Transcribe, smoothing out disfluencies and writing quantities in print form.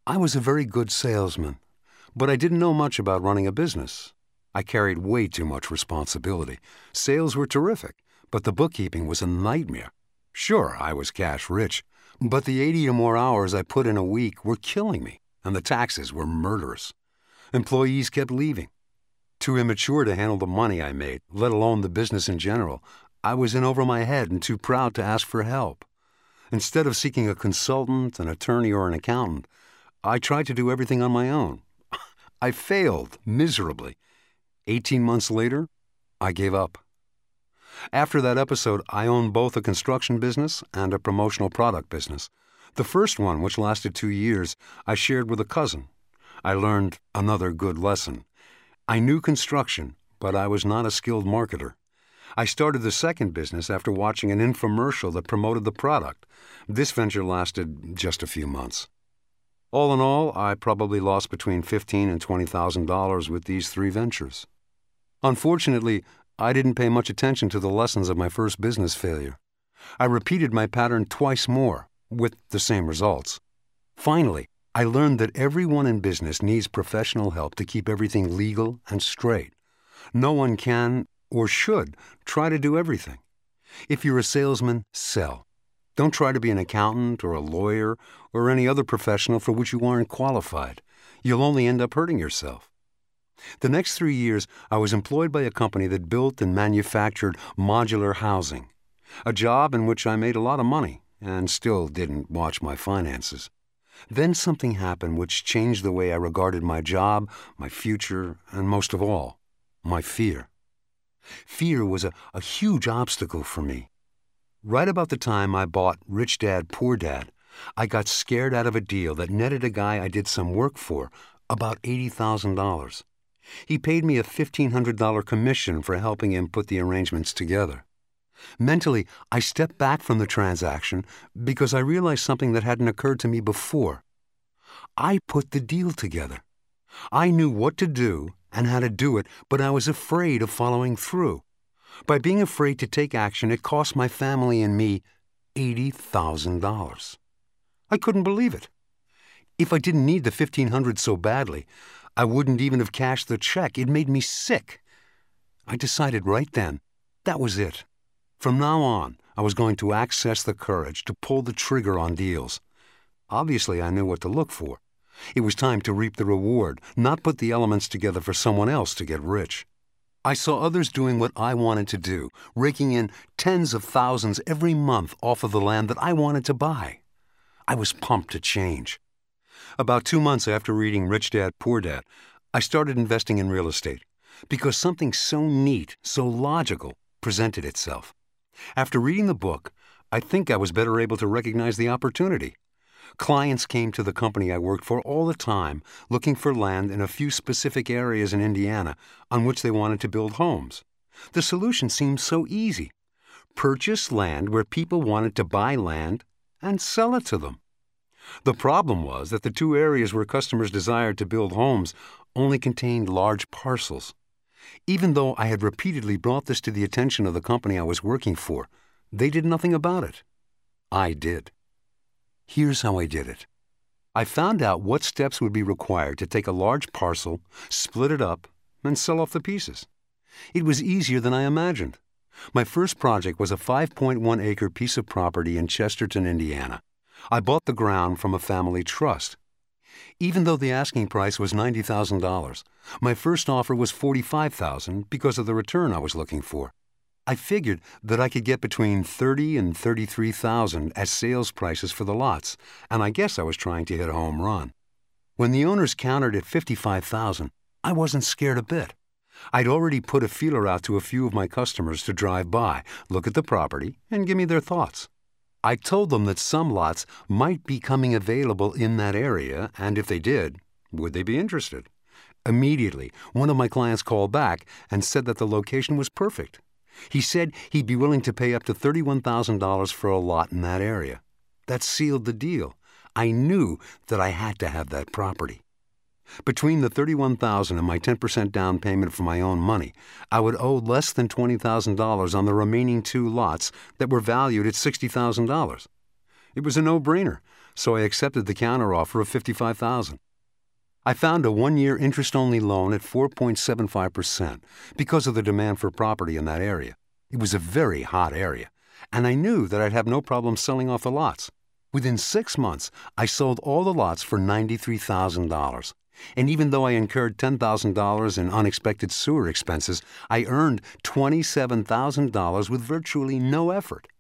I was a very good salesman, but I didn't know much about running a business. I carried way too much responsibility. Sales were terrific, but the bookkeeping was a nightmare. Sure, I was cash rich, but the 80 or more hours I put in a week were killing me, and the taxes were murderous. Employees kept leaving. Too immature to handle the money I made, let alone the business in general, I was in over my head and too proud to ask for help. Instead of seeking a consultant, an attorney, or an accountant, I tried to do everything on my own. I failed miserably. 18 months later, I gave up. After that episode, I owned both a construction business and a promotional product business. The first one, which lasted 2 years, I shared with a cousin. I learned another good lesson. I knew construction, but I was not a skilled marketer. I started the second business after watching an infomercial that promoted the product. This venture lasted just a few months. All in all, I probably lost between $15,000 and $20,000 with these 3 ventures. Unfortunately, I didn't pay much attention to the lessons of my first business failure. I repeated my pattern twice more, with the same results. Finally, I learned that everyone in business needs professional help to keep everything legal and straight. No one can or should try to do everything. If you're a salesman, sell. Don't try to be an accountant or a lawyer or any other professional for which you aren't qualified. You'll only end up hurting yourself. The next 3 years, I was employed by a company that built and manufactured modular housing, a job in which I made a lot of money and still didn't watch my finances. Then something happened which changed the way I regarded my job, my future, and most of all, my fear. Fear was a huge obstacle for me. Right about the time I bought Rich Dad, Poor Dad, I got scared out of a deal that netted a guy I did some work for about $80,000. He paid me a $1,500 commission for helping him put the arrangements together. Mentally, I stepped back from the transaction because I realized something that hadn't occurred to me before. I put the deal together. I knew what to do and how to do it, but I was afraid of following through. By being afraid to take action, it cost my family and me $80,000. I couldn't believe it. If I didn't need the $1,500 so badly, I wouldn't even have cashed the check. It made me sick. I decided right then, that was it. From now on, I was going to access the courage to pull the trigger on deals. Obviously, I knew what to look for. It was time to reap the reward, not put the elements together for someone else to get rich. I saw others doing what I wanted to do, raking in tens of thousands every month off of the land that I wanted to buy. I was pumped to change. About 2 months after reading Rich Dad, Poor Dad, I started investing in real estate because something so neat, so logical, presented itself. After reading the book, I think I was better able to recognize the opportunity. Clients came to the company I worked for all the time looking for land in a few specific areas in Indiana on which they wanted to build homes. The solution seemed so easy. Purchase land where people wanted to buy land and sell it to them. The problem was that the 2 areas where customers desired to build homes only contained large parcels. Even though I had repeatedly brought this to the attention of the company I was working for, they did nothing about it. I did. Here's how I did it. I found out what steps would be required to take a large parcel, split it up, and sell off the pieces. It was easier than I imagined. My first project was a 5.1-acre piece of property in Chesterton, Indiana. I bought the ground from a family trust. Even though the asking price was $90,000, my first offer was $45,000 because of the return I was looking for. I figured that I could get between $30,000 and $33,000 as sales prices for the lots, and I guess I was trying to hit a home run. When the owners countered at $55,000, I wasn't scared a bit. I'd already put a feeler out to a few of my customers to drive by, look at the property, and give me their thoughts. I told them that some lots might be coming available in that area, and if they did, would they be interested? Immediately, one of my clients called back and said that the location was perfect. He said he'd be willing to pay up to $31,000 for a lot in that area. That sealed the deal. I knew that I had to have that property. Between the $31,000 and my 10% down payment for my own money, I would owe less than $20,000 on the remaining 2 lots that were valued at $60,000. It was a no-brainer. so I accepted the counteroffer of $55,000. I found a 1-year interest-only loan at 4.75% because of the demand for property in that area. It was a very hot area, and I knew that I'd have no problem selling off the lots. Within 6 months, I sold all the lots for $93,000. And even though I incurred $10,000 in unexpected sewer expenses, I earned $27,000 with virtually no effort.